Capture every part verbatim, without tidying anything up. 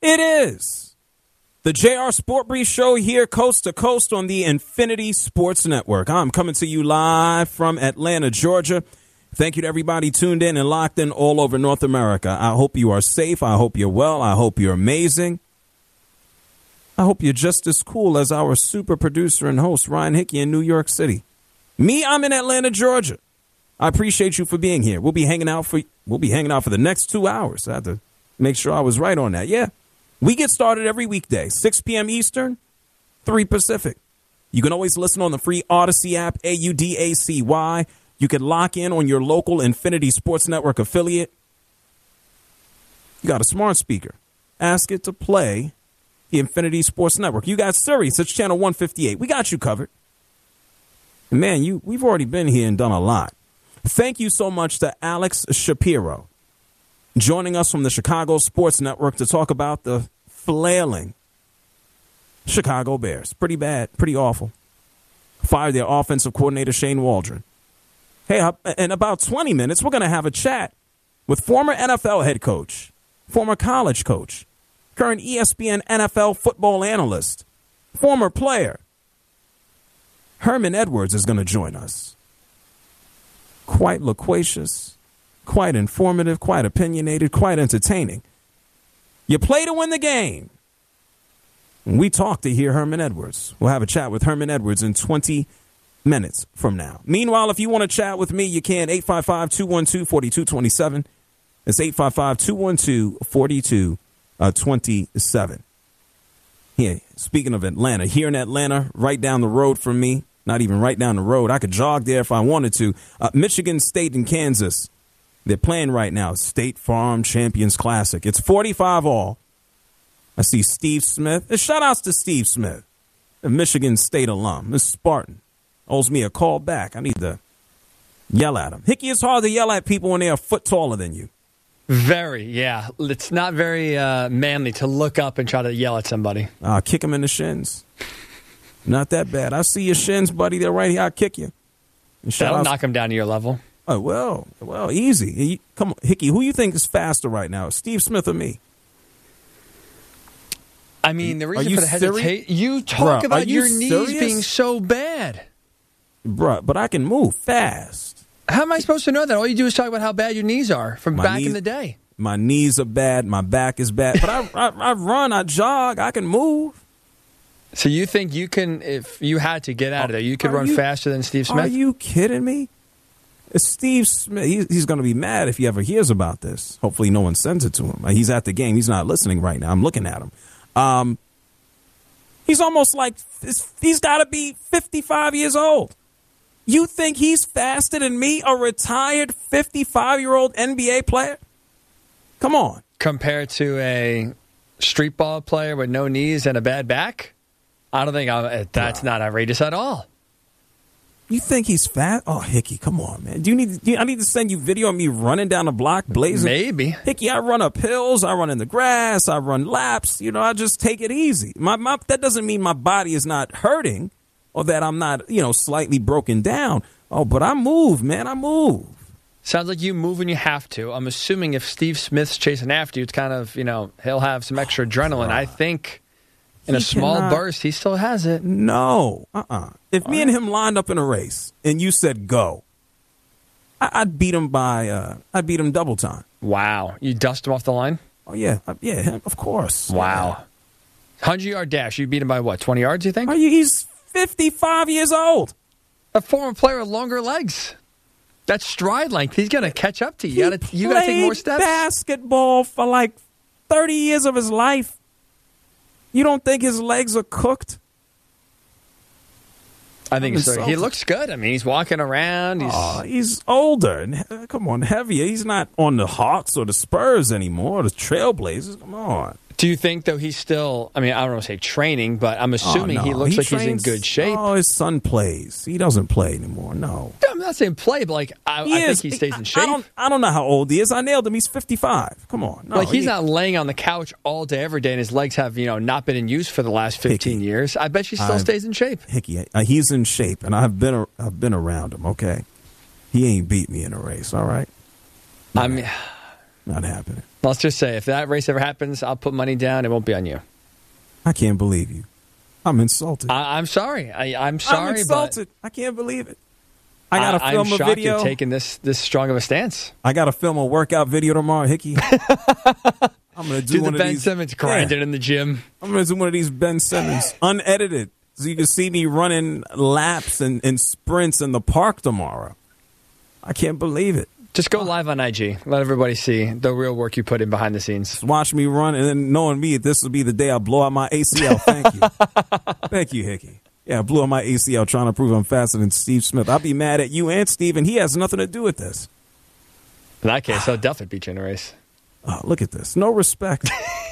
It is the J R Sport Brief Show here coast to coast on the Infinity Sports Network. I'm coming to you live from Atlanta, Georgia. Thank you to everybody tuned in and locked in all over North America. I hope you are safe. I hope you're well. I hope you're amazing. I hope you're just as cool as our super producer and host, Ryan Hickey, in New York City. Me, I'm in Atlanta, Georgia. I appreciate you for being here. We'll be hanging out for we'll be hanging out for the next two hours. I had to make sure I was right on that. Yeah. We get started every weekday, six p.m. Eastern, three Pacific. You can always listen on the free Odyssey app, A U D A C Y. You can lock in on your local Infinity Sports Network affiliate. You got a smart speaker. Ask it to play the Infinity Sports Network. You got Sirius, it's channel one fifty-eight. We got you covered. And man, you we've already been here and done a lot. Thank you so much to Alex Shapiro joining us from the Chicago Sports Network to talk about the flailing Chicago Bears. Pretty bad, pretty awful. Fired their offensive coordinator, Shane Waldron. Hey, in about twenty minutes, we're going to have a chat with former N F L head coach, former college coach, current E S P N N F L football analyst, former player. Herman Edwards is going to join us. Quite loquacious, quite informative, quite opinionated, quite entertaining. You play to win the game. We talk to hear Herman Edwards. We'll have a chat with Herman Edwards in twenty minutes from now. Meanwhile, if you want to chat with me, you can. eight five five, two one two, four two two seven. It's eight five five, two one two, four two two seven. Yeah, speaking of Atlanta, here in Atlanta, right down the road from me, not even right down the road, I could jog there if I wanted to. Uh, Michigan State and Kansas, they're playing right now. State Farm Champions Classic. It's forty-five all. I see Steve Smith. And shout outs to Steve Smith, a Michigan State alum. Miss Spartan owes me a call back. I need to yell at him. Hickey, it's hard to yell at people when they're a foot taller than you. Very, yeah. It's not very uh, manly to look up and try to yell at somebody. I'll kick him in the shins. Not that bad. I see your shins, buddy. They're right here. I'll kick you. That'll knock him down to your level. Oh, well, well, easy. Come on, Hickey, who you think is faster right now, Steve Smith or me? I mean, the reason for the hesitation, you talk Bruh, about you your knees serious? being so bad. Bruh, but I can move fast. How am I supposed to know that? All you do is talk about how bad your knees are from my back knees, in the day. My knees are bad. My back is bad. But I, I, I run, I jog, I can move. So you think you can, if you had to get out of there, you could are run you, faster than Steve Smith? Are you kidding me? It's Steve Smith. He, he's going to be mad if he ever hears about this. Hopefully no one sends it to him. He's at the game. He's not listening right now. I'm looking at him. Um, he's almost like, he's got to be fifty-five years old. You think he's faster than me, a retired fifty-five-year-old N B A player? Come on. Compared to a street ball player with no knees and a bad back? I don't think I'm, that's not outrageous at all. You think he's fat? Oh, Hickey, come on, man. Do you need? Do you, I need to send you video of me running down the block, blazing. Maybe. Hickey, I run up hills. I run in the grass. I run laps. You know, I just take it easy. My, my that doesn't mean my body is not hurting or that I'm not, you know, slightly broken down. Oh, but I move, man. I move. Sounds like you move when you have to. I'm assuming if Steve Smith's chasing after you, it's kind of, you know, he'll have some extra adrenaline. I think in he a small cannot, burst, he still has it. No. Uh-uh. If All me right. and him lined up in a race and you said go, I, I'd beat him by, uh, I'd beat him double time. Wow. You dust him off the line? Oh, yeah. Uh, yeah, of course. Wow. one hundred-yard dash. You beat him by what, twenty yards, you think? Are you, he's fifty-five years old. A former player with longer legs. That's stride length. He's going to catch up to you. You got you to take more steps. He played basketball for like thirty years of his life. You don't think his legs are cooked? I think so. He looks good. I mean, he's walking around. He's, oh, he's older. Come on, heavier. He's not on the Hawks or the Spurs anymore, the Trailblazers. Come on. Do you think, though, he's still, I mean, I don't want to say training, but I'm assuming oh, no. he looks he like trains, he's in good shape. Oh, his son plays. He doesn't play anymore, no. I'm not saying play, but, like, I, I think he stays in shape. I don't, I don't know how old he is. I nailed him. He's fifty-five. Come on. No, like, he's he, not laying on the couch all day, every day, and his legs have, you know, not been in use for the last fifteen Hickey, years. I bet he still I've, stays in shape. Hickey, uh, he's in shape, and I've been, I've been around him, okay? He ain't beat me in a race, all right? Not I mean... Not happening. Let's just say, if that race ever happens, I'll put money down. It won't be on you. I can't believe you. I'm insulted. I, I'm sorry. I, I'm sorry. I'm insulted. But I can't believe it. I got to I, film I'm a shocked video. You're taking this this strong of a stance. I got to film a workout video tomorrow, Hickey. I'm gonna do, do one the of Ben these, Simmons grinding yeah. in the gym. I'm gonna do one of these Ben Simmons unedited, so you can see me running laps and, and sprints in the park tomorrow. I can't believe it. Just go live on I G. Let everybody see the real work you put in behind the scenes. Just watch me run, and then knowing me, this will be the day I blow out my A C L. Thank you, thank you, Hickey. Yeah, I blew out my A C L trying to prove I'm faster than Steve Smith. I'll be mad at you and Steve, and he has nothing to do with this. In that case, I'll definitely beat you in a race. Oh, look at this. No respect.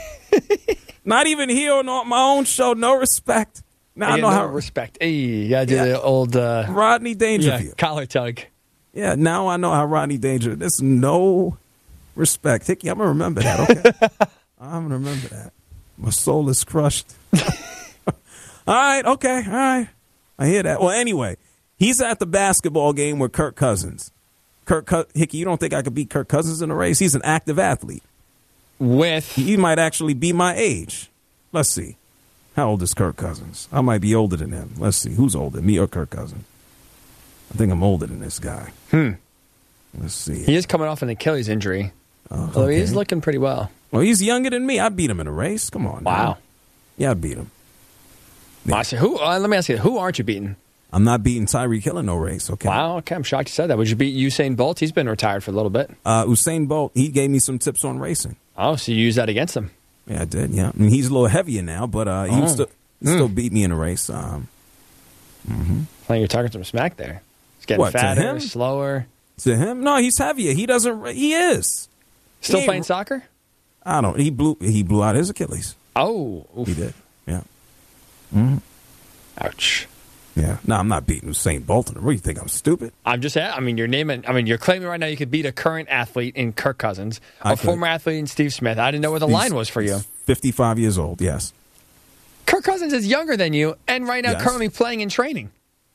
Not even here on my own show. No respect. Now I know no how respect. Hey, you gotta do Yeah. the old uh, Rodney Dangerfield. yeah, collar tug. Yeah, now I know how Rodney Dangerfield. There's no respect. Hickey, I'm gonna remember that. Okay, I'm gonna remember that. My soul is crushed. All right. Okay. All right. I hear that. Well, anyway, he's at the basketball game with Kirk Cousins. Kirk Co- Hickey, you don't think I could beat Kirk Cousins in a race? He's an active athlete. With He might actually be my age. Let's see. How old is Kirk Cousins? I might be older than him. Let's see. Who's older, me or Kirk Cousins? I think I'm older than this guy. hmm. Let's see. He is coming off an Achilles injury. Oh, Although okay. he's looking pretty well. Well, he's younger than me. I beat him in a race. Come on. Wow. Now. Yeah, I beat him. Yeah. I said, who? Uh, let me ask you, who aren't you beating? I'm not beating Tyreek Hill in no race. Okay. Wow, okay, I'm shocked you said that. Would you beat Usain Bolt? He's been retired for a little bit. Uh, Usain Bolt, he gave me some tips on racing. Oh, so you use that against him? Yeah, I did. Yeah. I mean, he's a little heavier now, but uh, he Oh. was still, he still beat me in a race. Um, mm-hmm. I think you're talking some smack there. He's getting What, to fatter, him? slower. To him, no, he's heavier. He doesn't. He is. Still He playing ain't- soccer? I don't. He blew. He blew out his Achilles. Oh, oof. He did. Yeah. Mm-hmm. Ouch. Yeah. No, I'm not beating Usain Bolt in a race. You think I'm stupid? I'm just, I mean, you're naming, I mean, you're claiming right now you could beat a current athlete in Kirk Cousins, a I could. former athlete in Steve Smith. I didn't know what the He's- line was for you. he's fifty-five years old. Yes. Kirk Cousins is younger than you and right now Yes. currently playing and training.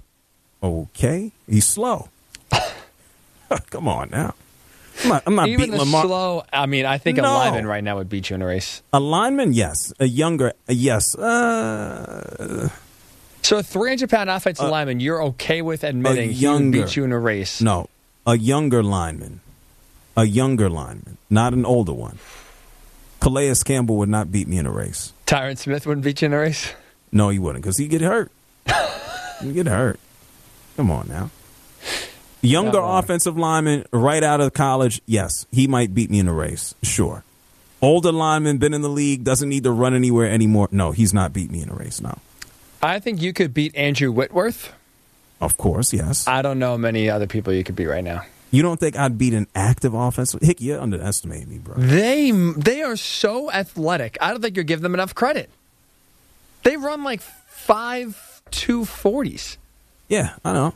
Okay. He's slow. Come on now. I'm not, I'm not Even beating the Lamar. slow, I mean, I think a No. lineman right now would beat you in a race. A lineman, yes. A younger, uh, yes. Uh, So a three hundred pound offensive Uh, lineman, you're okay with admitting he would younger- beat you in a race? no, a younger lineman. A younger lineman, not an older one. Calais Campbell would not beat me in a race. Tyron Smith wouldn't beat you in a race? No, he wouldn't, because he'd get hurt. He'd get hurt. Come on now. Younger wrong. offensive lineman, right out of college, yes, he might beat me in a race, sure. Older lineman, been in the league, doesn't need to run anywhere anymore. No, he's not beat me in a race, no. I think you could beat Andrew Whitworth. Of course, yes. I don't know many other people you could beat right now. You don't think I'd beat an active offensive? Hickey, you're underestimating me, bro. They they are so athletic. I don't think you're giving them enough credit. They run like five two forties. Yeah, I know.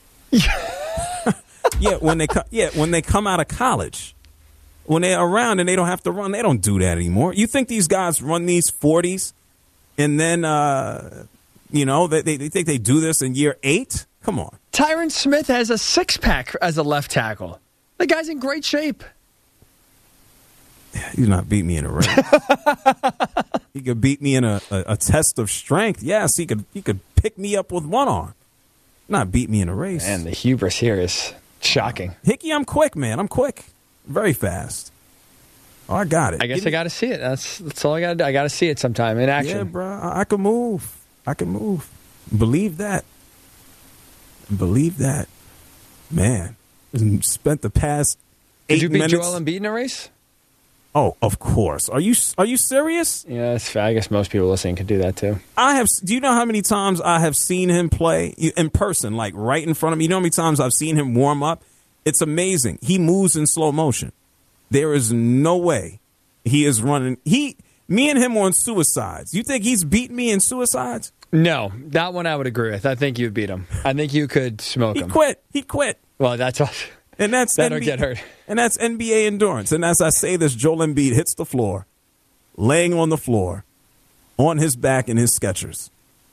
yeah, when they co- yeah when they come out of college, when they're around and they don't have to run, they don't do that anymore. You think these guys run these forties, and then uh, you know they, they they think they do this in year eight? Come on. Tyron Smith has a six pack as a left tackle. The guy's in great shape. He's not beat me in a race. He could beat me in a, a, a test of strength. Yes, he could. He could pick me up with one arm. Not beat me in a race. And the hubris here is shocking. Hickey, I'm quick, man. I'm quick. Very fast. Oh, I got it. I guess Give I me- got to see it. That's that's all I got to do. I got to see it sometime in action. Yeah, bro. I, I can move. I can move. Believe that. Believe that. Man. Spent the past eight Did you beat minutes. Joel Embiid in a race? Oh, of course. Are you Are you serious? Yeah, that's fair. I guess most people listening could do that too. I have. Do you know how many times I have seen him play in person, like right in front of me? You know how many times I've seen him warm up? It's amazing. He moves in slow motion. There is no way he is running. He, me and him on suicides. You think he's beat me in suicides? No, that one I would agree with. I think you'd beat him. I think you could smoke He him. quit. He quit. Well, that's all. And that's That'll N B A, get hurt. And that's N B A endurance. And as I say this, Joel Embiid hits the floor, laying on the floor, on his back in his Skechers.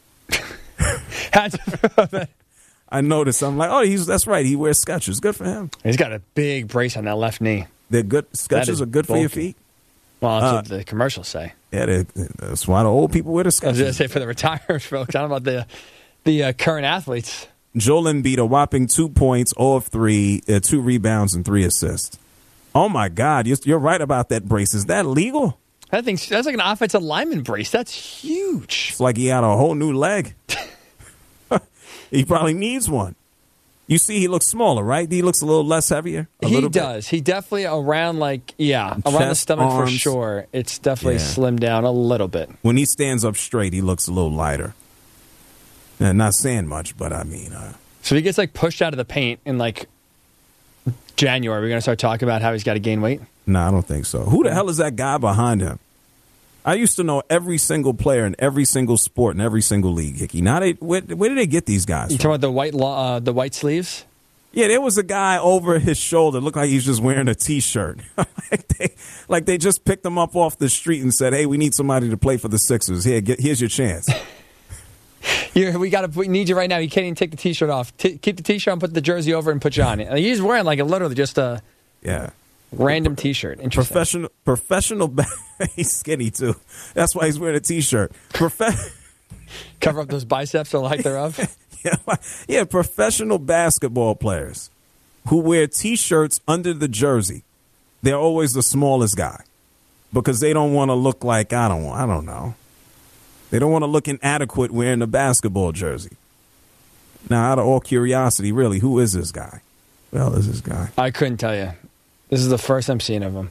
I noticed. I'm like, oh, he's that's right. He wears Skechers. Good for him. He's got a big brace on that left knee. They're good. That Skechers is are good for your bulky. feet. Well, that's Uh, what the commercials say. Yeah, they, that's why the old people wear the I was going to Skechers. say for the retired folks. I don't know about the, the uh, current athletes. Joel Embiid, a whopping two points, zero of three, uh, two rebounds, and three assists. Oh, my God. You're, you're right about that brace. Is that legal? That thing's, that's like an offensive lineman brace. That's huge. It's like he had a whole new leg. He probably needs one. You see he looks smaller, right? He looks a little less heavier? A He little bit. does. He definitely around like, yeah, around the Chest, stomach arms. for sure. It's definitely Yeah. slimmed down a little bit. When he stands up straight, he looks a little lighter. And not saying much, but I mean... Uh, So he gets like pushed out of the paint in like January. We're going to start talking about how he's got to gain weight. No, I don't think so. Who the hell is that guy behind him? I used to know every single player in every single sport in every single league, Hickey. Now, they, where, where did they get these guys You from? talking about the white lo- uh, the white sleeves? Yeah, there was a guy over his shoulder. Looked like he's just wearing a T-shirt. like, they, like they just picked him up off the street and said, hey, we need somebody to play for the Sixers. Here, get, here's your chance. Here, we got to. We need you right now. You can't even take the T-shirt off. T- keep the T-shirt on, put the jersey over, and put you on it. He's wearing like a literally just a Yeah. random T-shirt. Interesting. Professional, professional. Ba- he's skinny, too. That's why he's wearing a T-shirt. Profe- Cover up those biceps or like thereof. Yeah, yeah, professional basketball players who wear T-shirts under the jersey. They're always the smallest guy because they don't want to look like I don't I don't know. They don't want to look inadequate wearing a basketball jersey. Now, out of all curiosity, really, who is this guy? Who the hell is this guy? I couldn't tell you. This is the first I'm seeing of him.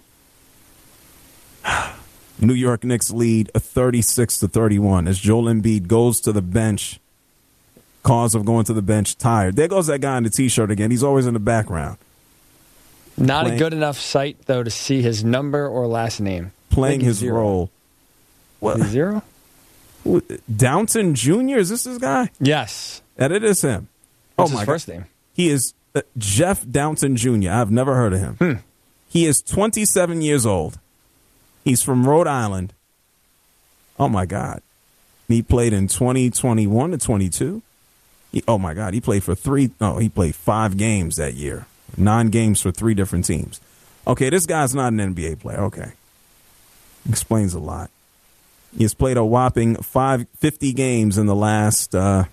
New York Knicks lead a thirty-six to thirty-one as Joel Embiid goes to the bench. Cause of going to the bench tired. There goes that guy in the T-shirt again. He's always in the background. Not Playing- a good enough sight though to see his number or last name. Playing I think he's his zero. role. What? Is he zero? Who- Downton Junior Is this his guy? Yes. And it is him. What's oh my his first God. name? He is uh, Jeff Downton Junior I've never heard of him. Hmm. He is twenty-seven years old. He's from Rhode Island. Oh my God. He played in twenty twenty-one to twenty-two. He, oh my God. He played for three. No, he played five games that year. Nine games for three different teams. Okay, this guy's not an N B A player. Okay. Explains a lot. He has played a whopping five, fifty games in the last uh,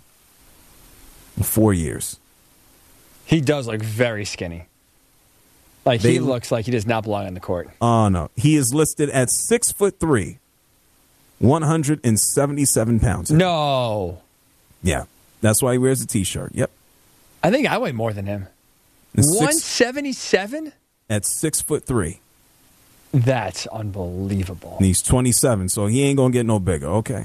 four years. He does look very skinny. Like They- he looks like he does not belong on the court. Oh, no. He is listed at six foot three, one hundred seventy-seven pounds. No. Yeah. That's why he wears a T-shirt. Yep. I think I weigh more than him. And six- one seventy-seven? at six foot three. That's unbelievable. And he's twenty-seven, so he ain't going to get no bigger. Okay.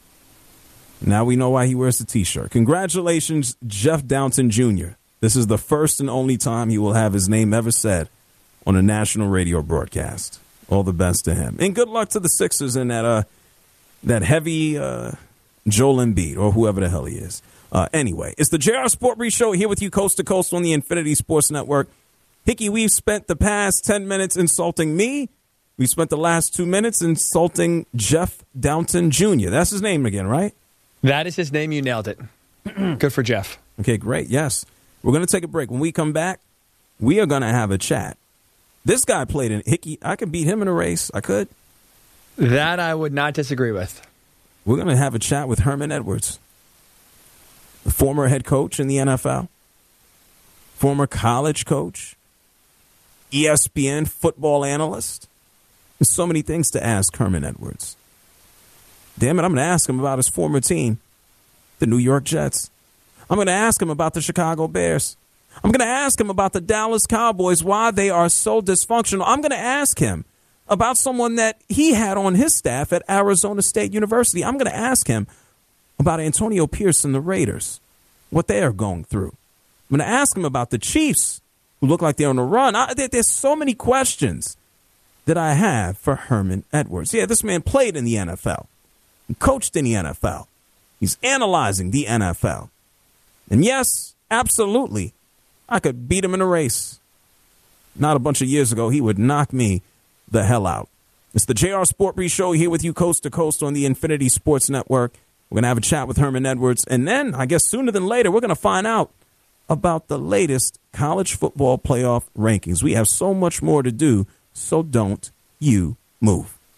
Now we know why he wears the T-shirt. Congratulations, Jeff Downton Junior This is the first and only time he will have his name ever said on a national radio broadcast. All the best to him. And good luck to the Sixers in that uh, that heavy uh, Joel Embiid or whoever the hell he is. Uh, anyway, it's the J R Sport Brief Show here with you coast to coast on the Infinity Sports Network. Hickey, we've spent the past ten minutes insulting me. We spent the last two minutes insulting Jeff Downton Junior That's his name again, right? That is his name. You nailed it. Good for Jeff. Okay, great. Yes. We're going to take a break. When we come back, we are going to have a chat. This guy played in Hickey. I could beat him in a race. I could. That I would not disagree with. We're going to have a chat with Herman Edwards, the former head coach in the N F L, former college coach, E S P N football analyst. There's so many things to ask Herman Edwards. Damn it, I'm going to ask him about his former team, the New York Jets. I'm going to ask him about the Chicago Bears. I'm going to ask him about the Dallas Cowboys, why they are so dysfunctional. I'm going to ask him about someone that he had on his staff at Arizona State University. I'm going to ask him about Antonio Pierce and the Raiders, what they are going through. I'm going to ask him about the Chiefs, who look like they're on the run. I, there, there's so many questions that I have for Herman Edwards. Yeah, this man played in the N F L, coached in the N F L. He's analyzing the N F L. And yes, absolutely, I could beat him in a race. Not a bunch of years ago, he would knock me the hell out. It's the J R Sport Brief Show here with you coast to coast on the Infinity Sports Network. We're going to have a chat with Herman Edwards. And then, I guess sooner than later, we're going to find out about the latest college football playoff rankings. We have so much more to do, so don't you move.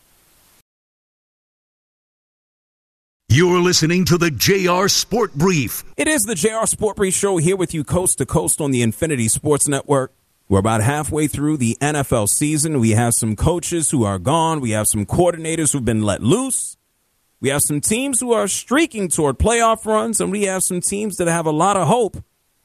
You're listening to the J R Sport Brief. It is the J R Sport Brief Show here with you coast to coast on the Infinity Sports Network. We're about halfway through the N F L season. We have some coaches who are gone. We have some coordinators who've been let loose. We have some teams who are streaking toward playoff runs, and we have some teams that have a lot of hope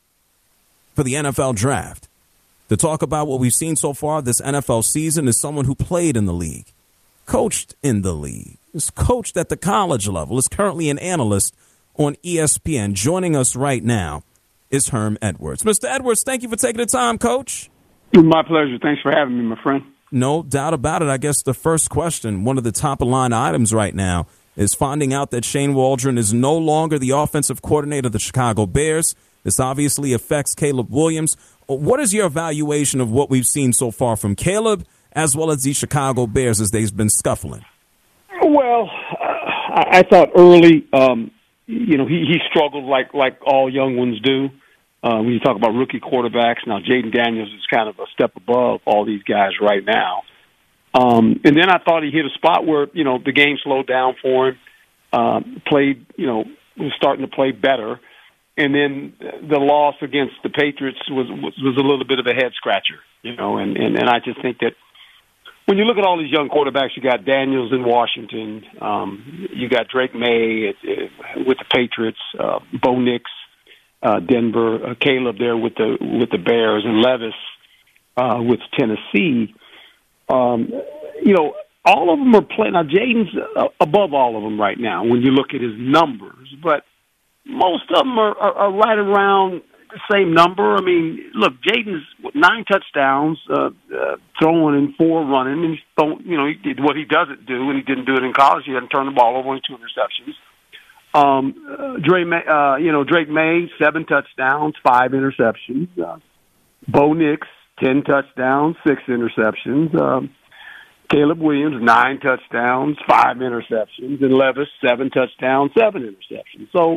for the N F L draft. To talk about what we've seen so far this N F L season is someone who played in the league, coached in the league, is coached at the college level, is currently an analyst on E S P N. Joining us right now is Herm Edwards. Mister Edwards, thank you for taking the time, Coach. My pleasure. Thanks for having me, my friend. No doubt about it. I guess the first question, one of the top-of-line items right now, is finding out that Shane Waldron is no longer the offensive coordinator of the Chicago Bears. This obviously affects Caleb Williams. What is your evaluation of what we've seen so far from Caleb as well as the Chicago Bears as they've been scuffling? Well, uh, I, I thought early, um, you know, he, he struggled like like all young ones do. Uh, when you talk about rookie quarterbacks, now Jaden Daniels is kind of a step above all these guys right now. Um, and then I thought he hit a spot where, you know, the game slowed down for him, uh, played, you know, was starting to play better. And then the loss against the Patriots was was, was a little bit of a head scratcher, you know, and, and, and I just think that when you look at all these young quarterbacks, you got Daniels in Washington, um, you got Drake May at, uh, with the Patriots, uh, Bo Nix, uh, Denver, uh, Caleb there with the with the Bears, and Levis uh, with Tennessee. Um, you know, all of them are playing. Now, Jaden's uh, above all of them right now when you look at his numbers, but most of them are, are, are right around the same number. I mean, look, Jaden's nine touchdowns, uh, uh, throwing and four running, and he's thrown, you know, he did what he doesn't do, and he didn't do it in college. He hadn't turned the ball over, only two interceptions. Um, uh, Drake, May, uh, you know, Drake May, seven touchdowns, five interceptions. Uh, Bo Nix, ten touchdowns, six interceptions. Um, Caleb Williams, nine touchdowns, five interceptions, and Levis, seven touchdowns, seven interceptions. So,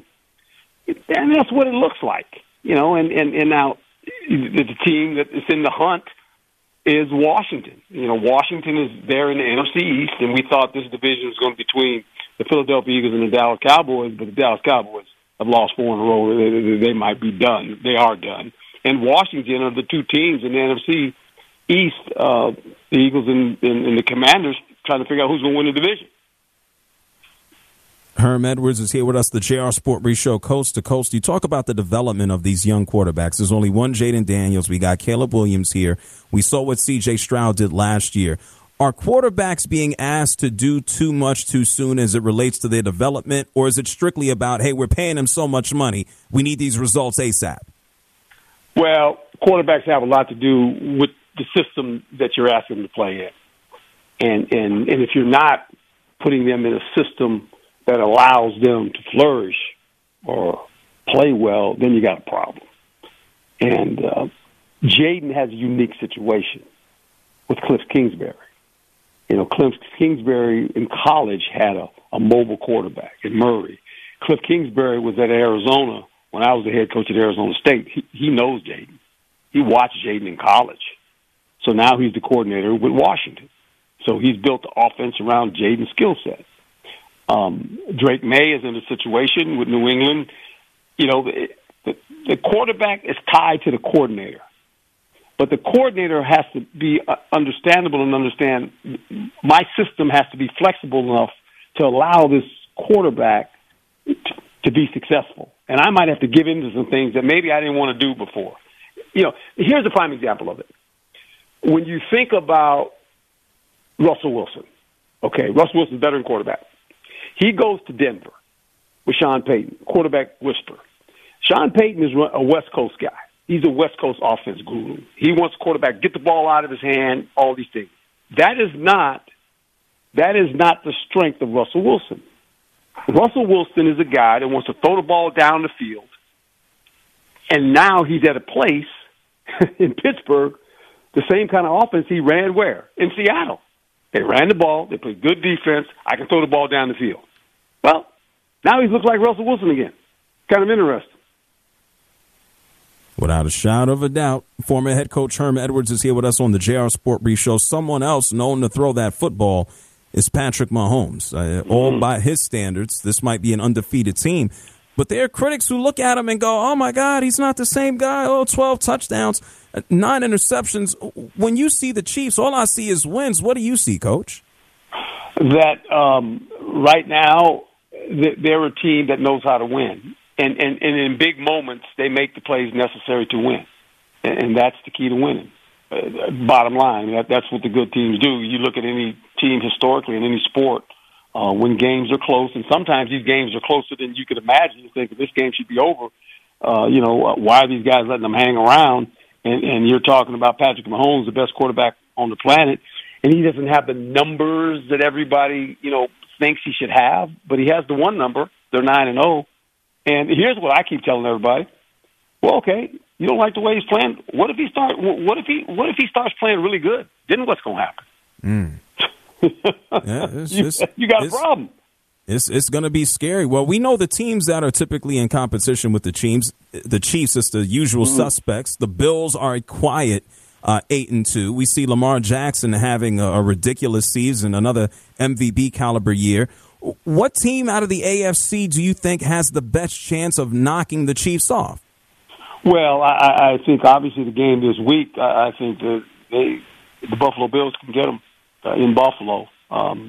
and that's what it looks like, you know. And, and, and now the team that is in the hunt is Washington. You know, Washington is there in the N F C East, and we thought this division was going to be between the Philadelphia Eagles and the Dallas Cowboys, but the Dallas Cowboys have lost four in a row. They, they might be done. They are done. And Washington are the two teams in the N F C East, uh, the Eagles and, and, and the Commanders, trying to figure out who's going to win the division. Herm Edwards is here with us, the J R Sport Brief Show, coast to coast. You talk about the development of these young quarterbacks. There's only one Jaden Daniels. We got Caleb Williams here. We saw what C J Stroud did last year. Are quarterbacks being asked to do too much too soon as it relates to their development, or is it strictly about, hey, we're paying them so much money, we need these results ASAP? Well, quarterbacks have a lot to do with the system that you're asking them to play in. And, and, and if you're not putting them in a system that allows them to flourish or play well, then you got a problem. And uh, Jaden has a unique situation with Cliff Kingsbury. You know, Cliff Kingsbury in college had a, a mobile quarterback in Murray. Cliff Kingsbury was at Arizona when I was the head coach at Arizona State. He, he knows Jaden. He watched Jaden in college. So now he's the coordinator with Washington. So he's built the offense around Jaden's skill set. Um, Drake May is in a situation with New England. You know, the, the, the quarterback is tied to the coordinator. But the coordinator has to be understandable and understand my system has to be flexible enough to allow this quarterback to, to be successful. And I might have to give in to some things that maybe I didn't want to do before. You know, here's a prime example of it. When you think about Russell Wilson, okay, Russell Wilson's a veteran quarterback. He goes to Denver with Sean Payton, quarterback whisperer. Sean Payton is a West Coast guy. He's a West Coast offense guru. He wants quarterback, get the ball out of his hand, all these things. That is not, that is not the strength of Russell Wilson. Russell Wilson is a guy that wants to throw the ball down the field, and now he's at a place in Pittsburgh, the same kind of offense he ran where? In Seattle. They ran the ball. They played good defense. I can throw the ball down the field. Well, now he looks like Russell Wilson again. Kind of interesting. Without a shadow of a doubt, former head coach Herm Edwards is here with us on the J R Sport Brief Show. Someone else known to throw that football is Patrick Mahomes. Uh, mm-hmm. All by his standards, this might be an undefeated team. But there are critics who look at him and go, oh, my God, he's not the same guy. Oh, twelve touchdowns, nine interceptions. When you see the Chiefs, all I see is wins. What do you see, Coach? That um, right now, they're a team that knows how to win. And, and, and in big moments, they make the plays necessary to win. And, and that's the key to winning. Uh, bottom line, that, that's what the good teams do. You look at any team historically in any sport, uh, when games are close, and sometimes these games are closer than you could imagine. You think this game should be over. Uh, you know, why are these guys letting them hang around? And, and you're talking about Patrick Mahomes, the best quarterback on the planet, and he doesn't have the numbers that everybody, you know, thinks he should have, but he has the one number. They're nine and zero. And here's what I keep telling everybody: well, okay, you don't like the way he's playing. What if he start? What if he? What if he starts playing really good? Then what's going to happen? Mm. Yeah, it's, you, it's, you got a it's, problem. It's it's going to be scary. Well, we know the teams that are typically in competition with the Chiefs. The Chiefs, it's the usual mm-hmm. suspects. The Bills are a quiet uh, eight and two. We see Lamar Jackson having a, a ridiculous season, another M V P caliber year. What team out of the A F C do you think has the best chance of knocking the Chiefs off? Well, I, I think obviously the game this week, I, I think that they, the Buffalo Bills can get them uh, in Buffalo. Um,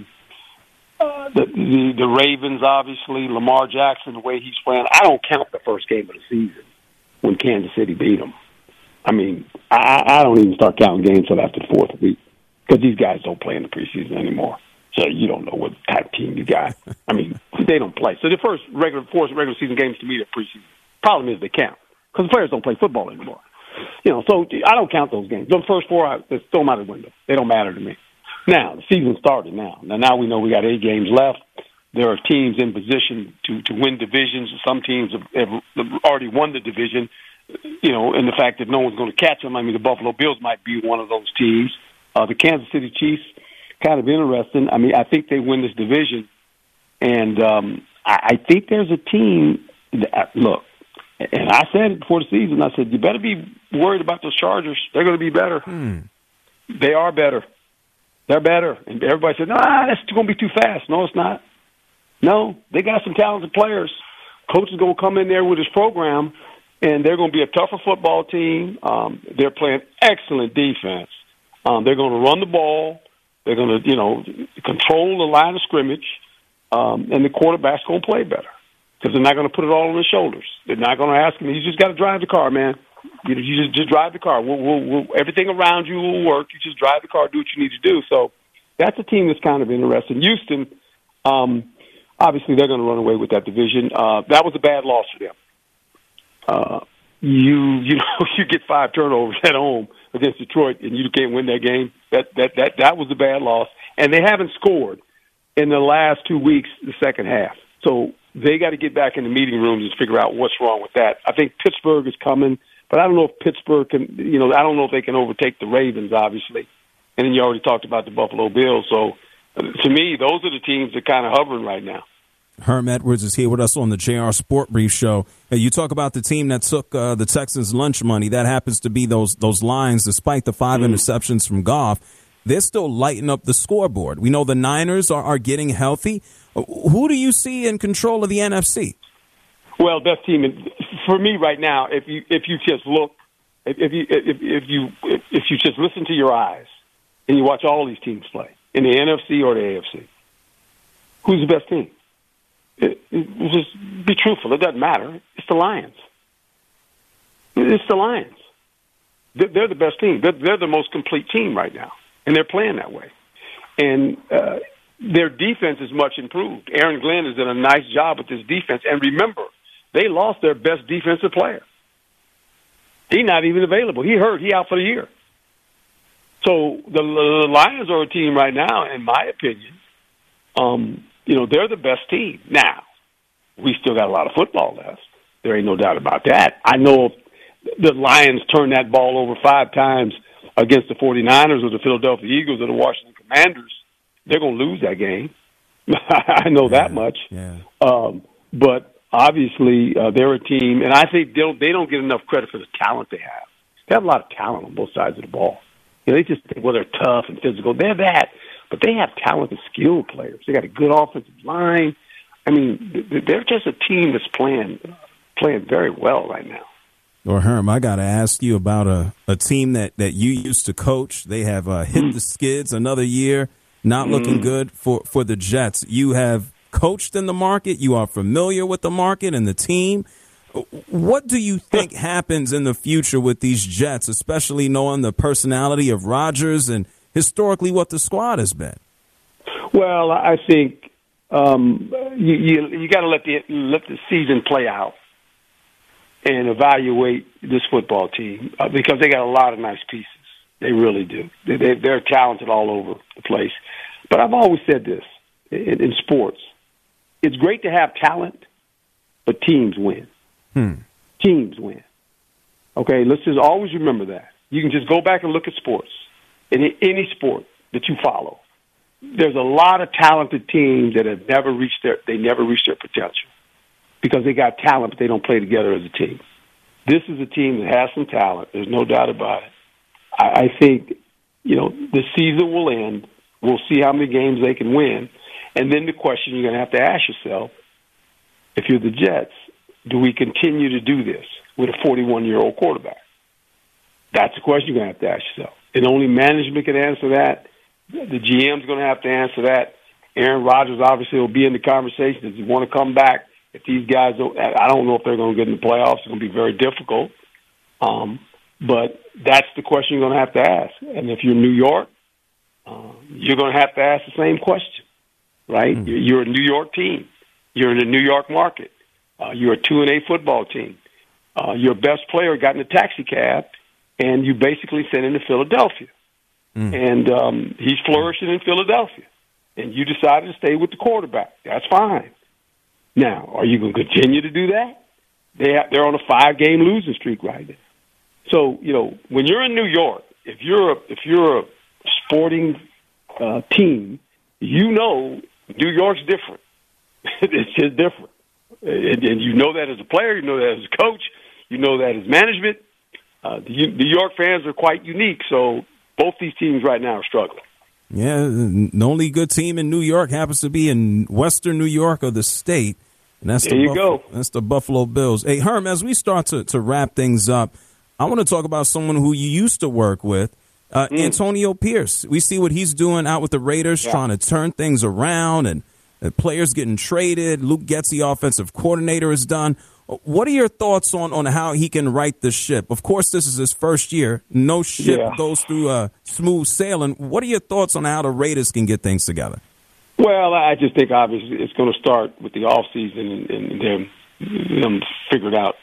uh, the, the the Ravens, obviously, Lamar Jackson, the way he's playing. I don't count the first game of the season when Kansas City beat them. I mean, I, I don't even start counting games until after the fourth week because these guys don't play in the preseason anymore. So you don't know what type of team you got. I mean, they don't play. So the first regular, four regular season games to me are preseason. Problem is they count because the players don't play football anymore. You know, so I don't count those games. Those first four, I just throw them out the window. They don't matter to me. Now the season started. Now, now, now we know we got eight games left. There are teams in position to to win divisions. Some teams have, have already won the division. You know, and the fact that no one's going to catch them. I mean, the Buffalo Bills might be one of those teams. Uh, the Kansas City Chiefs. Kind of interesting. I mean, I think they win this division, and um, I, I think there's a team. That, look, and I said it before the season. I said you better be worried about those Chargers. They're going to be better. Hmm. They are better. They're better. And everybody said, "Nah, that's going to be too fast." No, it's not. No, they got some talented players. Coach is going to come in there with his program, and they're going to be a tougher football team. Um, they're playing excellent defense. Um, they're going to run the ball. They're going to, you know, control the line of scrimmage, um, and the quarterback's going to play better because they're not going to put it all on his shoulders. They're not going to ask him, you just got to drive the car, man. You, you just, just drive the car. We'll, we'll, we'll, everything around you will work. You just drive the car, do what you need to do. So that's a team that's kind of interesting. Houston, um, obviously they're going to run away with that division. Uh, that was a bad loss for them. Uh, you, you know, you get five turnovers at home against Detroit, and you can't win that game. That that that that was a bad loss, and they haven't scored in the last two weeks, the second half. So they got to get back in the meeting rooms and figure out what's wrong with that. I think Pittsburgh is coming, but I don't know if Pittsburgh can. You know, I don't know if they can overtake the Ravens, obviously. And then you already talked about the Buffalo Bills. So uh, to me, those are the teams that are kind of hovering right now. Herm Edwards is here with us on the J R Sport Brief Show. Hey, you talk about the team that took uh, the Texans' lunch money. That happens to be those those Lions, despite the five mm. interceptions from Goff. They're still lighting up the scoreboard. We know the Niners are, are getting healthy. Who do you see in control of the N F C? Well, best team in, for me right now. If you if you just look, if, if you if, if you if, if you just listen to your eyes and you watch all these teams play in the N F C or the A F C, who's the best team? It, it, just be truthful. It doesn't matter. It's the Lions. It's the Lions. They're, they're the best team. They're, they're the most complete team right now, and they're playing that way. And uh, their defense is much improved. Aaron Glenn has done a nice job with this defense. And remember, they lost their best defensive player. He's not even available. He hurt. He out for the year. So the, the Lions are a team right now, in my opinion. Um, You know, they're the best team. Now, we still got a lot of football left. There ain't no doubt about that. I know if the Lions turn that ball over five times against the 49ers or the Philadelphia Eagles or the Washington Commanders, they're going to lose that game. I know yeah, that much. Yeah. Um, but obviously, uh, they're a team, and I think they don't, they don't get enough credit for the talent they have. They have a lot of talent on both sides of the ball. You know, they just think, well, they're tough and physical. They're that. But but they have talented, skilled players. They got a good offensive line. I mean, they're just a team that's playing playing very well right now. Or Herm, I got to ask you about a, a team that, that you used to coach. They have uh, hit mm. the skids another year, not mm. looking good for, for the Jets. You have coached in the market. You are familiar with the market and the team. What do you think happens in the future with these Jets, especially knowing the personality of Rodgers and historically what the squad has been? Well, I think um, you you, you got to let the let the season play out and evaluate this football team uh, because they got a lot of nice pieces. They really do. They, they, they're talented all over the place. But I've always said this in, in sports: it's great to have talent, but teams win. Hmm. Teams win. Okay, let's just always remember that. You can just go back and look at sports. In any sport that you follow, there's a lot of talented teams that have never reached their they never reached their potential because they got talent, but they don't play together as a team. This is a team that has some talent. There's no doubt about it. I, I think, you know, the season will end. We'll see how many games they can win. And then the question you're going to have to ask yourself, if you're the Jets, do we continue to do this with a forty-one-year-old quarterback? That's the question you're going to have to ask yourself. And only management can answer that. The G M's going to have to answer that. Aaron Rodgers obviously will be in the conversation. Does he want to come back? If these guys don't, I don't know if they're going to get in the playoffs. It's going to be very difficult. Um, but that's the question you're going to have to ask. And if you're New York, uh, you're going to have to ask the same question, right? Mm-hmm. You're a New York team. You're in the New York market. Uh, you're a two and A football team. Uh, your best player got in a taxi cab, and you basically sent him to Philadelphia. Mm. And um, he's flourishing in Philadelphia. And you decided to stay with the quarterback. That's fine. Now, are you going to continue to do that? They have, they're on a five-game losing streak right now. So, you know, when you're in New York, if you're a, if you're a sporting uh, team, you know New York's different. It's just different. And, and you know that as a player, you know that as a coach, you know that as management. Uh, the New York fans are quite unique, so both these teams right now are struggling. Yeah, the only good team in New York happens to be in Western New York of the state, and that's there the you Buffalo, go. That's the Buffalo Bills. Hey, Herm, as we start to, to wrap things up, I want to talk about someone who you used to work with, uh, mm. Antonio Pierce. We see what he's doing out with the Raiders, yeah. trying to turn things around, and uh, players getting traded. Luke Getz, the offensive coordinator, is done. What are your thoughts on, on how he can right the ship? Of course, this is his first year. No ship yeah. goes through uh, smooth sailing. What are your thoughts on how the Raiders can get things together? Well, I just think obviously it's going to start with the offseason and, and them, them figured out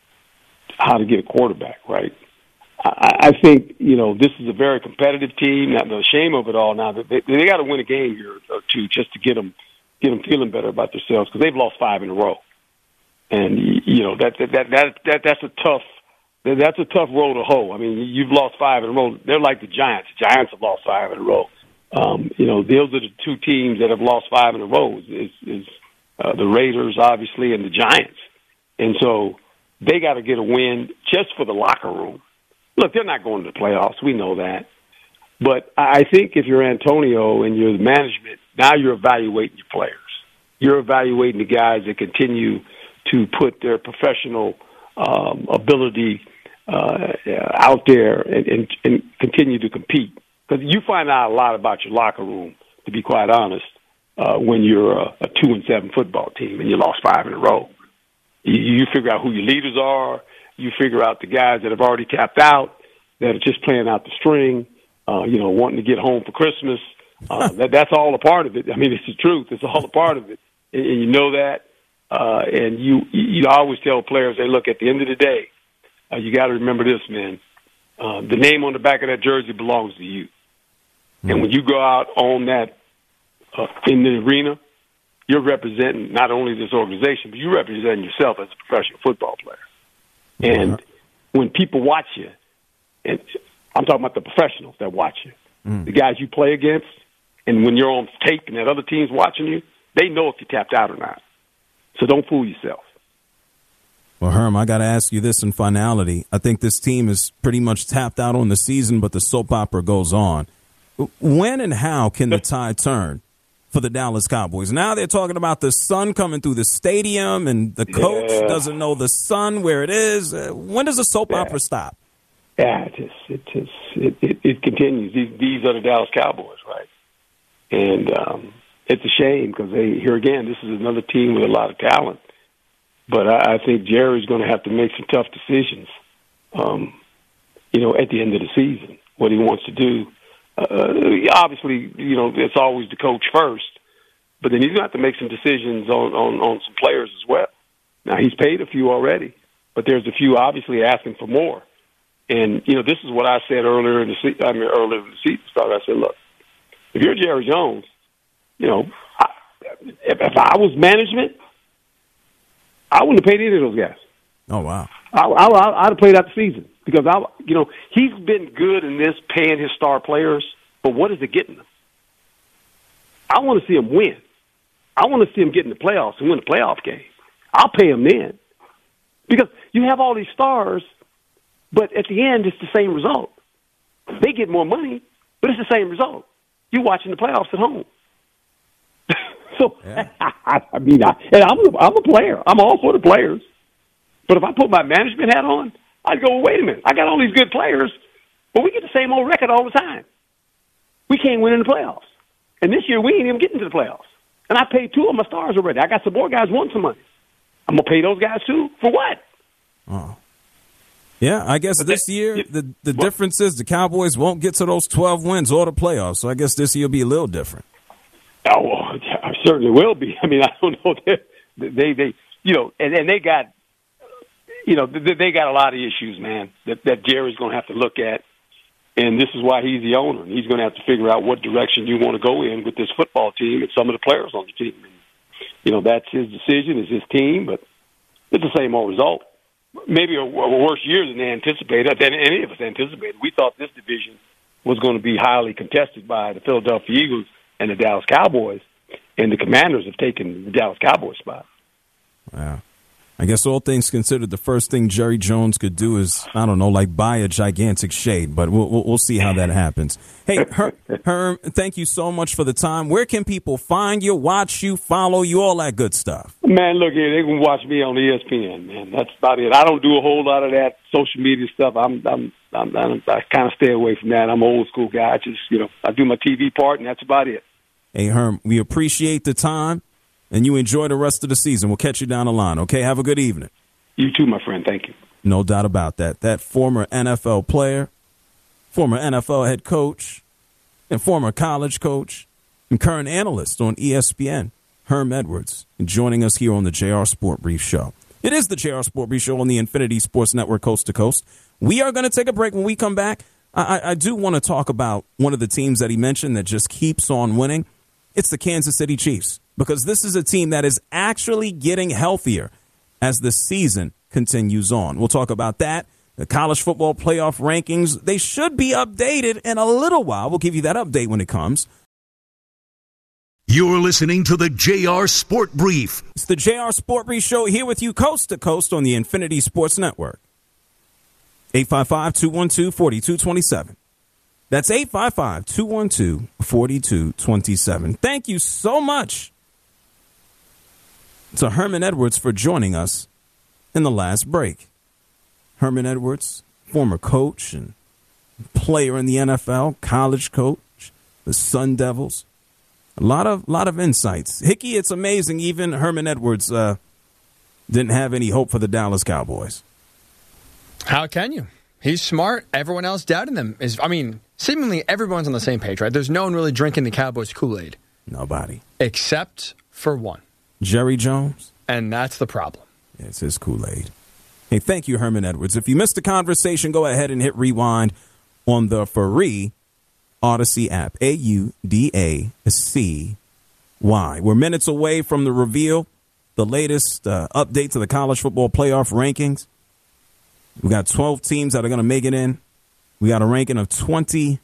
how to get a quarterback, right? I, I think, you know, this is a very competitive team. Now, the shame of it all now, they, they got to win a game here or two just to get them, get them feeling better about themselves because they've lost five in a row. And you know that that that that that's a tough that's a tough road to hoe. I mean, you've lost five in a row. They're like the Giants. The Giants have lost five in a row. Um, you know, those are the two teams that have lost five in a row. Is, is uh, the Raiders, obviously, and the Giants. And so they got to get a win just for the locker room. Look, they're not going to the playoffs. We know that. But I think if you're Antonio and you're the management, now you're evaluating your players. You're evaluating the guys that continue to put their professional um, ability uh, out there and, and, and continue to compete. Because you find out a lot about your locker room, to be quite honest, uh, when you're a, a two and seven football team and you lost five in a row. You, you figure out who your leaders are. You figure out the guys that have already tapped out, that are just playing out the string, uh, you know, wanting to get home for Christmas. Uh, that, that's all a part of it. I mean, it's the truth. It's all a part of it, and, and you know that. Uh, and you you always tell players, hey, look, at the end of the day, uh, you got to remember this, man. Uh, the name on the back of that jersey belongs to you. Mm-hmm. And when you go out on that uh, in the arena, you're representing not only this organization, but you're representing yourself as a professional football player. Mm-hmm. And when people watch you, and I'm talking about the professionals that watch you, mm-hmm. the guys you play against, and when you're on tape and that other team's watching you, they know if you tapped out or not. So don't fool yourself. Well, Herm, I got to ask you this in finality. I think this team is pretty much tapped out on the season, but the soap opera goes on. When and how can the tide turn for the Dallas Cowboys? Now they're talking about the sun coming through the stadium, and the coach yeah. doesn't know the sun where it is. Uh, when does the soap yeah. opera stop? Yeah, it just it just it, it, it continues. These these are the Dallas Cowboys, right? And um, it's a shame because they here again. This is another team with a lot of talent, but I, I think Jerry's going to have to make some tough decisions. Um, you know, at the end of the season, what he wants to do. Uh, obviously, you know, it's always the coach first, but then he's going to have to make some decisions on, on, on some players as well. Now, he's paid a few already, but there's a few obviously asking for more. And, you know, this is what I said earlier in the season. I mean, earlier in the season started. I said, look, if you're Jerry Jones, you know, I, if, if I was management, I wouldn't have paid either of those guys. Oh, wow. I, I, I'd have played out the season because, I, you know, he's been good in this paying his star players, but what is it getting them? I want to see him win. I want to see him get in the playoffs and win a playoff game. I'll pay him then because you have all these stars, but at the end, it's the same result. They get more money, but it's the same result. You're watching the playoffs at home. so, yeah. I, I mean, I, and I'm, a, I'm a player. I'm all for the players. But if I put my management hat on, I'd go, well, wait a minute. I got all these good players, but we get the same old record all the time. We can't win in the playoffs. And this year, we ain't even getting to the playoffs. And I paid two of my stars already. I got some more guys wanting some money. I'm going to pay those guys too? For what? Oh. Yeah, I guess but this that, year, it, the, the difference is the Cowboys won't get to those twelve wins or the playoffs. So I guess this year will be a little different. Oh, well, I certainly will be. I mean, I don't know. They, they, they you know, and, and they got, You know, they got a lot of issues, man, that, that Jerry's going to have to look at. And this is why he's the owner. He's going to have to figure out what direction you want to go in with this football team and some of the players on the team. And, you know, that's his decision, it's his team, but it's the same old result. Maybe a, a worse year than they anticipated, than any of us anticipated. We thought this division was going to be highly contested by the Philadelphia Eagles and the Dallas Cowboys, and the Commanders have taken the Dallas Cowboys spot. Wow. I guess all things considered, the first thing Jerry Jones could do is, I don't know, like buy a gigantic shade, but we'll, we'll, we'll see how that happens. Hey, Herm, Herm, thank you so much for the time. Where can people find you, watch you, follow you, all that good stuff? Man, look here, they can watch me on E S P N, man. That's about it. I don't do a whole lot of that social media stuff. I'm, I'm, I'm, I'm I kind of stay away from that. I'm an old school guy. I just, you know, I do my T V part, and that's about it. Hey, Herm, we appreciate the time. And you enjoy the rest of the season. We'll catch you down the line, okay? Have a good evening. You too, my friend. Thank you. No doubt about that. That former N F L player, former N F L head coach, and former college coach, and current analyst on E S P N, Herm Edwards, joining us here on the J R Sport Brief Show. It is the J R Sport Brief Show on the Infinity Sports Network, coast to coast. We are going to take a break. When we come back, I, I do want to talk about one of the teams that he mentioned that just keeps on winning. It's the Kansas City Chiefs, because this is a team that is actually getting healthier as the season continues on. We'll talk about that. The college football playoff rankings, they should be updated in a little while. We'll give you that update when it comes. You're listening to the J R Sport Brief. It's the J R Sport Brief Show here with you coast to coast on the Infinity Sports Network. eight five five, two one two, four two two seven. That's eight five five, two one two, four two two seven. Thank you so much to Herman Edwards for joining us in the last break. Herman Edwards, former coach and player in the N F L, college coach, the Sun Devils. A lot of lot of insights. Hickey, it's amazing. Even Herman Edwards uh, didn't have any hope for the Dallas Cowboys. How can you? He's smart. Everyone else doubting them is. I mean, seemingly everyone's on the same page, right? There's no one really drinking the Cowboys Kool-Aid. Nobody. Except for one. Jerry Jones. And that's the problem. Yeah, it's his Kool-Aid. Hey, thank you, Herman Edwards. If you missed the conversation, go ahead and hit rewind on the free Odyssey app. A U D A C Y. We're minutes away from the reveal, the latest uh, update to the college football playoff rankings. We got twelve teams that are going to make it in. We got a ranking of twenty-five.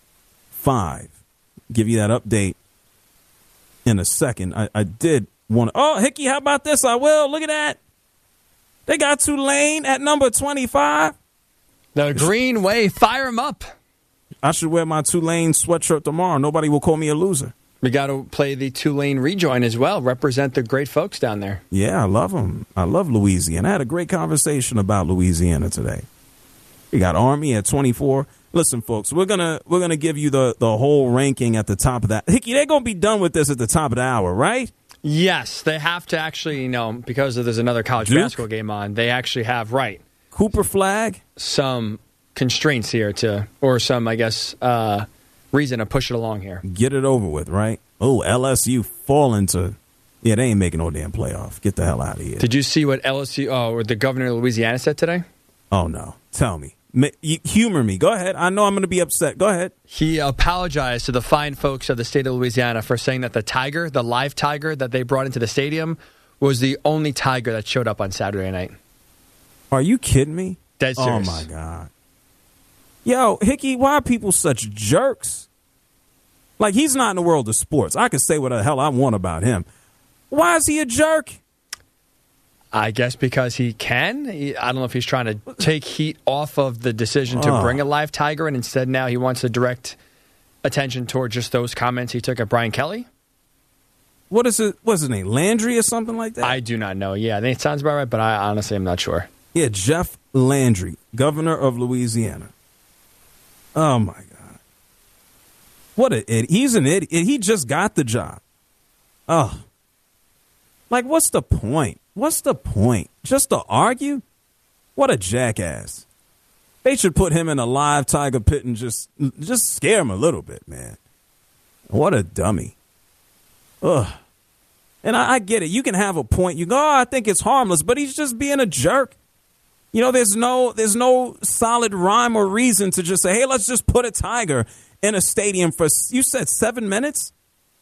Give you that update in a second. I, I did want to. Oh, Hickey, how about this? I will. Look at that. They got Tulane at number twenty-five. The Green Wave. Fire them up. I should wear my Tulane sweatshirt tomorrow. Nobody will call me a loser. We got to play the Tulane rejoin as well. Represent the great folks down there. Yeah, I love them. I love Louisiana. I had a great conversation about Louisiana today. We got Army at twenty-four. Listen, folks, we're gonna we're gonna give you the, the whole ranking at the top of that. Hickey, they're gonna be done with this at the top of the hour, right? Yes, they have to actually, you know, because there's another college Duke? basketball game on. They actually have right Cooper Flag. some constraints here to, or some, I guess, uh, reason to push it along here. Get it over with, right? Oh, L S U fall into. Yeah, they ain't making no damn playoff. Get the hell out of here. Did you see what L S U, oh, or the governor of Louisiana said today? Oh no, tell me. Humor me. Go ahead. I know I'm going to be upset. Go ahead. He apologized to the fine folks of the state of Louisiana for saying that the tiger, the live tiger that they brought into the stadium, was the only tiger that showed up on Saturday night. Are you kidding me? Dead serious. Oh, my God. Yo, Hickey, why are people such jerks? Like, he's not in the world of sports. I can say what the hell I want about him. Why is he a jerk? I guess because he can. He, I don't know if he's trying to take heat off of the decision to oh. bring a live tiger, and instead now he wants to direct attention toward just those comments he took at Brian Kelly. What is it? What's his name? Landry or something like that? I do not know. Yeah, I think it sounds about right, but I honestly am not sure. Yeah, Jeff Landry, governor of Louisiana. Oh, my God. What an idiot. He's an idiot. He just got the job. Oh. Like, what's the point? What's the point? Just to argue? What a jackass. They should put him in a live tiger pit and just just scare him a little bit, man. What a dummy. Ugh. And I, I get it. You can have a point. You go, oh, I think it's harmless, but he's just being a jerk. You know, there's no there's no solid rhyme or reason to just say, hey, let's just put a tiger in a stadium for, you said seven minutes?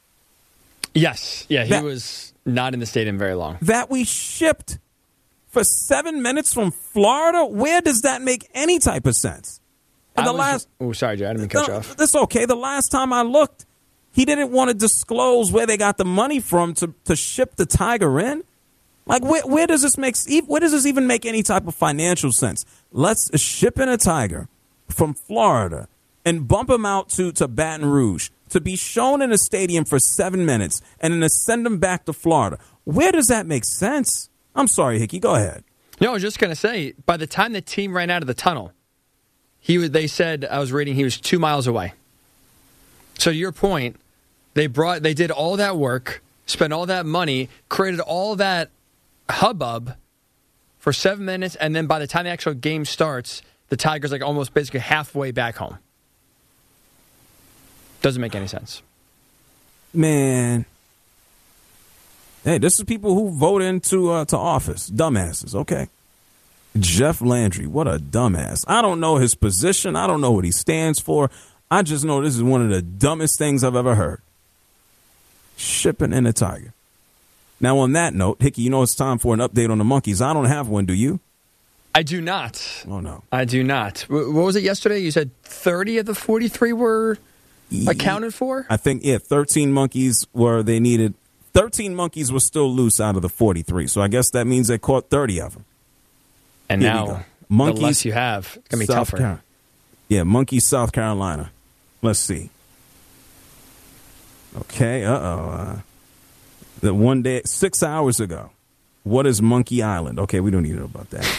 Yes. Yeah, he that, was not in the stadium very long. That we shipped for seven minutes from Florida? Where does that make any type of sense? And the was, last, oh, sorry, Joe. I didn't mean to cut no, you off. That's okay. The last time I looked, he didn't want to disclose where they got the money from to, to ship the tiger in. Like, where, where does this make where does this even make any type of financial sense? Let's ship in a tiger from Florida and bump him out to, to Baton Rouge to be shown in a stadium for seven minutes and then to send him back to Florida. Where does that make sense? I'm sorry, Hickey. Go ahead. No, I was just going to say, by the time the team ran out of the tunnel, he was, they said, I was reading, he was two miles away. So to your point, they brought, they did all that work, spent all that money, created all that hubbub for seven minutes, and then by the time the actual game starts, the Tigers like almost basically halfway back home. Doesn't make any sense. Man. Hey, this is people who vote into uh, to office. Dumbasses, okay. Jeff Landry, what a dumbass. I don't know his position. I don't know what he stands for. I just know this is one of the dumbest things I've ever heard. Shipping in a tiger. Now, on that note, Hickey, you know it's time for an update on the Monkeys. I don't have one, do you? I do not. Oh, no. I do not. What was it yesterday? You said thirty of the forty-three were accounted for? I think, yeah, thirteen monkeys were they needed. thirteen monkeys were still loose out of the forty-three. So I guess that means they caught thirty of them. And Here now, monkeys, the less you have, it's going to be South tougher. Car- yeah, monkeys, South Carolina. Let's see. Okay, uh-oh. Uh, the one day, six hours ago. What is Monkey Island? Okay, we don't need to know about that.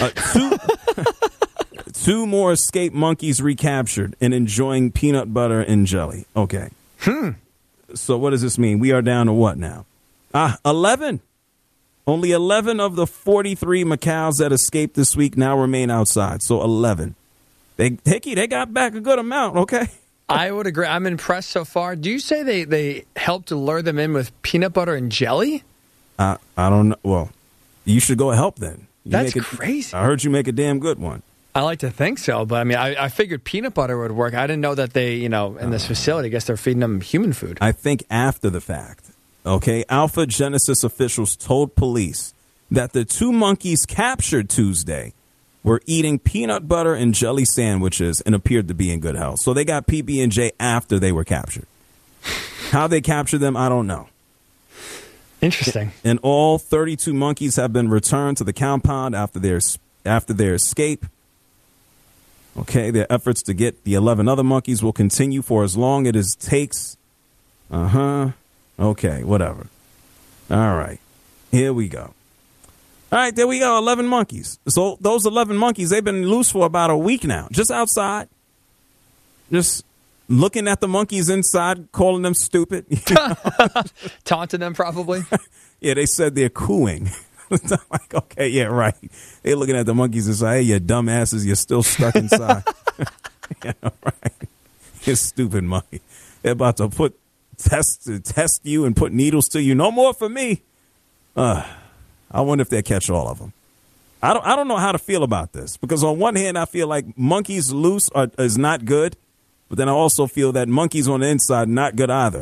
Uh, two, two more escaped monkeys recaptured and enjoying peanut butter and jelly. Okay. Hmm. So what does this mean? We are down to what now? Ah, eleven. Only eleven of the forty-three macaws that escaped this week now remain outside. So eleven. They, Hickey, they got back a good amount, okay? I would agree. I'm impressed so far. Do you say they, they helped to lure them in with peanut butter and jelly? Uh, I don't know. Well, you should go help then. You That's make a, crazy. I heard you make a damn good one. I like to think so, but I mean, I, I figured peanut butter would work. I didn't know that they, you know, in this facility, I guess they're feeding them human food. I think after the fact, okay, Alpha Genesis officials told police that the two monkeys captured Tuesday were eating peanut butter and jelly sandwiches and appeared to be in good health. So they got P B and J after they were captured. How they captured them, I don't know. Interesting. And all thirty-two monkeys have been returned to the compound after their after their escape. Okay, their efforts to get the eleven other monkeys will continue for as long as it takes. Uh-huh. Okay, whatever. All right. Here we go. All right, there we go, eleven monkeys. So those eleven monkeys, they've been loose for about a week now, just outside. Just looking at the monkeys inside, calling them stupid. Taunting them, probably. Yeah, they said they're cooing. I'm like, okay, yeah, right. They're looking at the monkeys and say, hey, you dumbasses, you're still stuck inside. Yeah, right. You stupid monkey. They're about to put test to test you and put needles to you. No more for me. Uh, I wonder if they'll catch all of them. I don't. I don't know how to feel about this because on one hand, I feel like monkeys loose are, is not good, but then I also feel that monkeys on the inside not good either.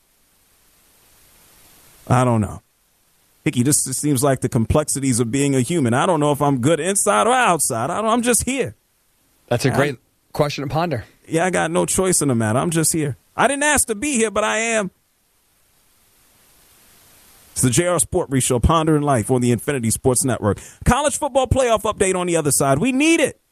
I don't know. Hickey, this just seems like the complexities of being a human. I don't know if I'm good inside or outside. I don't, I'm just here. That's a great I, question to ponder. Yeah, I got no choice in the matter. I'm just here. I didn't ask to be here, but I am. It's the J R Sport Brief Show, Pondering Life on the Infinity Sports Network. College football playoff update on the other side. We need it.